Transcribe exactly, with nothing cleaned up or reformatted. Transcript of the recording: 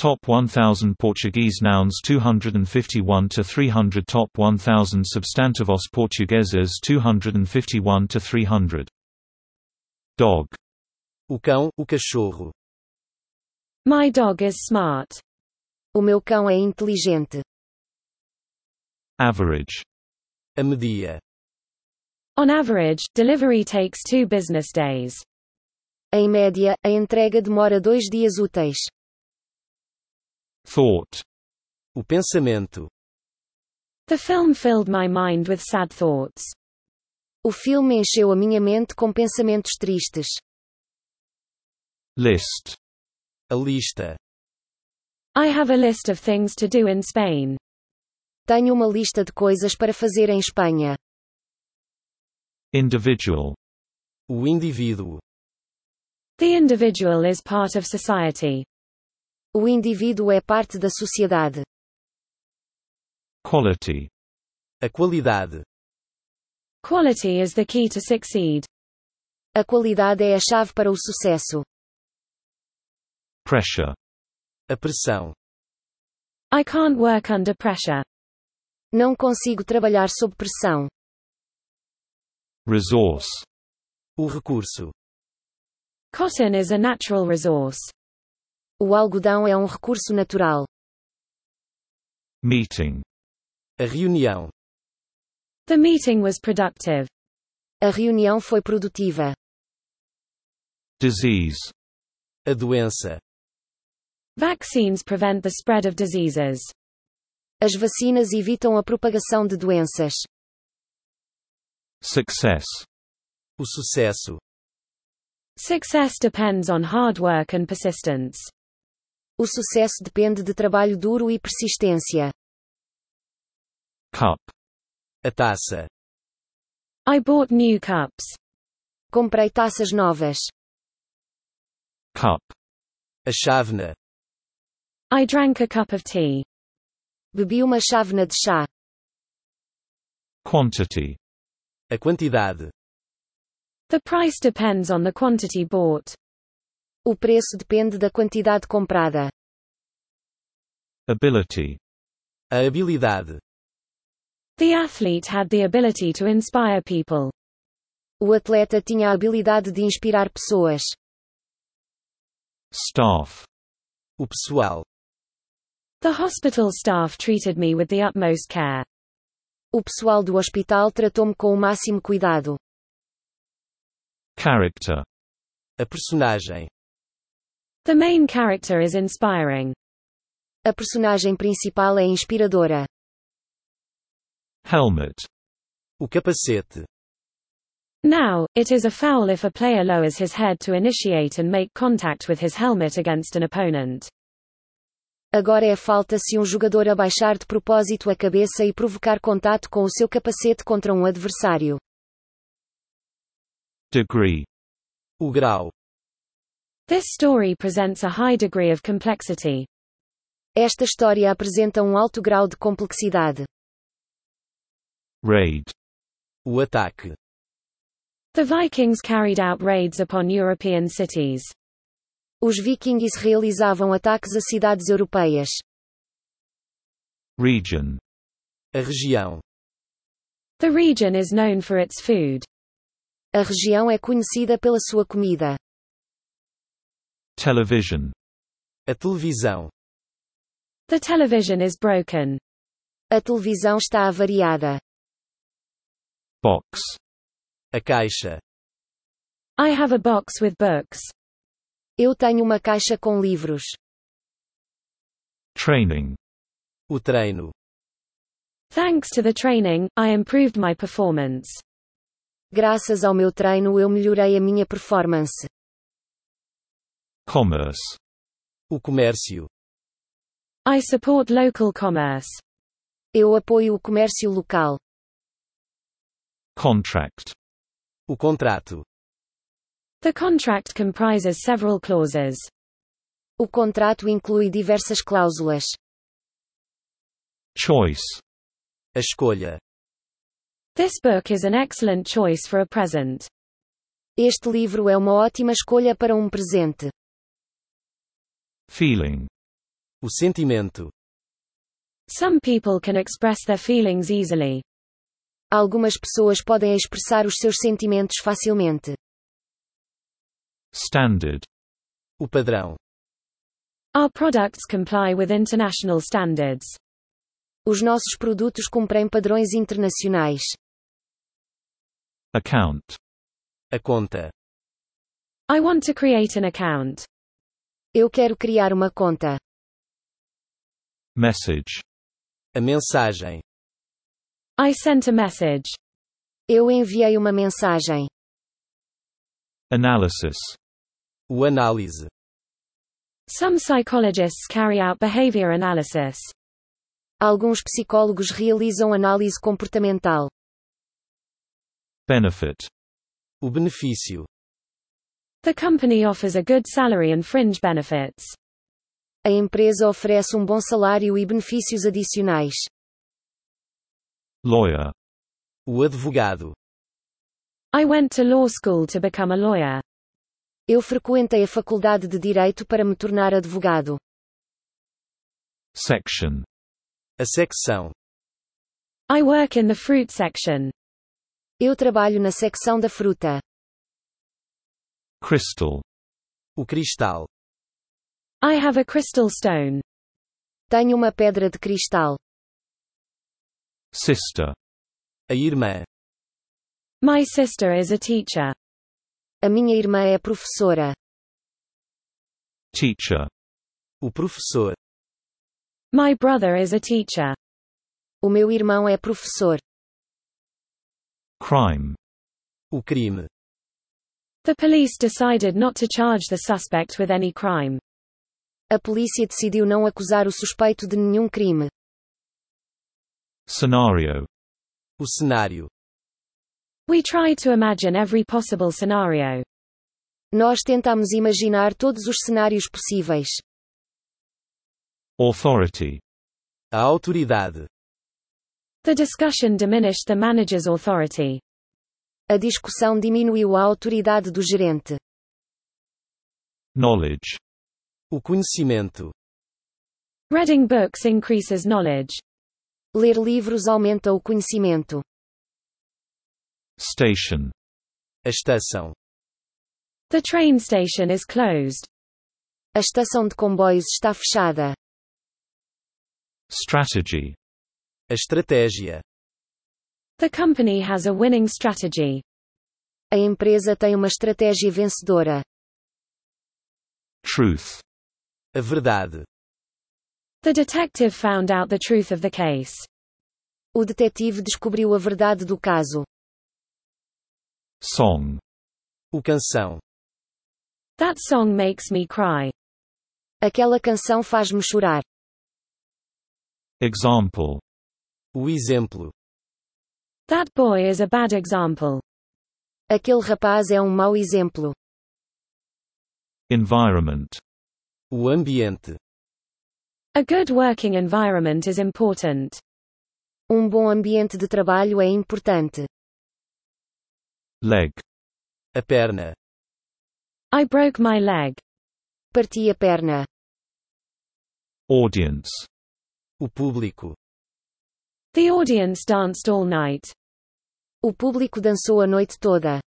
Top one thousand Portuguese nouns two hundred fifty-one to three hundred. Top one thousand substantivos portugueses two hundred fifty-one to three hundred. Dog. O cão, o cachorro. My dog is smart. O meu cão é inteligente. Average. A media. On average, delivery takes two business days. Em média, a entrega demora dois dias úteis. Thought. O pensamento. The film filled my mind with sad thoughts. O filme encheu a minha mente com pensamentos tristes. List. A lista. I have a list of things to do in Spain. Tenho uma lista de coisas para fazer em Espanha. Individual. O indivíduo. The individual is part of society. O indivíduo é parte da sociedade. Quality. A qualidade. Quality is the key to succeed. A qualidade é a chave para o sucesso. Pressure. A pressão. I can't work under pressure. Não consigo trabalhar sob pressão. Resource. O recurso. Cotton is a natural resource. O algodão é um recurso natural. Meeting. A reunião. The meeting was productive. A reunião foi produtiva. Disease. A doença. Vaccines prevent the spread of diseases. As vacinas evitam a propagação de doenças. Success. O sucesso. Success depends on hard work and persistence. O sucesso depende de trabalho duro e persistência. Cup. A taça. I bought new cups. Comprei taças novas. Cup. A chávena. I drank a cup of tea. Bebi uma chávena de chá. Quantity. A quantidade. The price depends on the quantity bought. O preço depende da quantidade comprada. Ability. A habilidade. The athlete had the ability to inspire people. O atleta tinha a habilidade de inspirar pessoas. Staff. O pessoal. The hospital staff treated me with the utmost care. O pessoal do hospital tratou-me com o máximo cuidado. Character. A personagem. The main character is inspiring. A personagem principal é inspiradora. Helmet. O capacete. Now, it is a foul if a player lowers his head to initiate and make contact with his helmet against an opponent. Agora é falta se um jogador abaixar de propósito a cabeça e provocar contato com o seu capacete contra um adversário. Degree. O grau. This story presents a high degree of complexity. Esta história apresenta um alto grau de complexidade. Raid. O ataque. The Vikings carried out raids upon European cities. Os vikings realizavam ataques a cidades europeias. Region. A região. The region is known for its food. A região é conhecida pela sua comida. Television. A televisão. The television is broken. A televisão está avariada. Box. A caixa. I have a box with books. Eu tenho uma caixa com livros. Training. O treino. Thanks to the training, I improved my performance. Graças ao meu treino eu melhorei a minha performance. Commerce. O comércio. I support local commerce. Eu apoio o comércio local. Contract. O contrato. The contract comprises several clauses. O contrato inclui diversas cláusulas. Choice. A escolha. This book is an excellent choice for a present. Este livro é uma ótima escolha para um presente. Feeling. O sentimento. Some people can express their feelings easily. Algumas pessoas podem expressar os seus sentimentos facilmente. Standard. O padrão. Our products comply with international standards. Os nossos produtos cumprem padrões internacionais. Account. A conta. I want to create an account. Eu quero criar uma conta. Message. A mensagem. I sent a message. Eu enviei uma mensagem. Analysis. O análise. Some psychologists carry out behavior analysis. Alguns psicólogos realizam análise comportamental. Benefit. O benefício. The company offers a good salary and fringe benefits. A empresa oferece um bom salário e benefícios adicionais. Lawyer. O advogado. I went to law school to become a lawyer. Eu frequentei a faculdade de Direito para me tornar advogado. Section. A secção. I work in the fruit section. Eu trabalho na secção da fruta. Crystal. O cristal. I have a crystal stone. Tenho uma pedra de cristal. Sister. A irmã. My sister is a teacher. A minha irmã é professora. Teacher. O professor. My brother is a teacher. O meu irmão é professor. Crime. O crime. The police decided not to charge the suspect with any crime. A polícia decidiu não acusar o suspeito de nenhum crime. Scenario. O cenário. We tried to imagine every possible scenario. Nós tentamos imaginar todos os cenários possíveis. Authority. A autoridade. The discussion diminished the manager's authority. A discussão diminuiu a autoridade do gerente. Knowledge. O conhecimento. Reading books increases knowledge. Ler livros aumenta o conhecimento. Station. A estação. The train station is closed. A estação de comboios está fechada. Strategy. A estratégia. The company has a winning strategy. A empresa tem uma estratégia vencedora. Truth. A verdade. The detective found out the truth of the case. O detetive descobriu a verdade do caso. Song. O canção. That song makes me cry. Aquela canção faz-me chorar. Example. O exemplo. That boy is a bad example. Aquele rapaz é um mau exemplo. Environment. O ambiente. A good working environment is important. Um bom ambiente de trabalho é importante. Leg. A perna. I broke my leg. Parti a perna. Audience. O público. The audience danced all night. O público dançou a noite toda.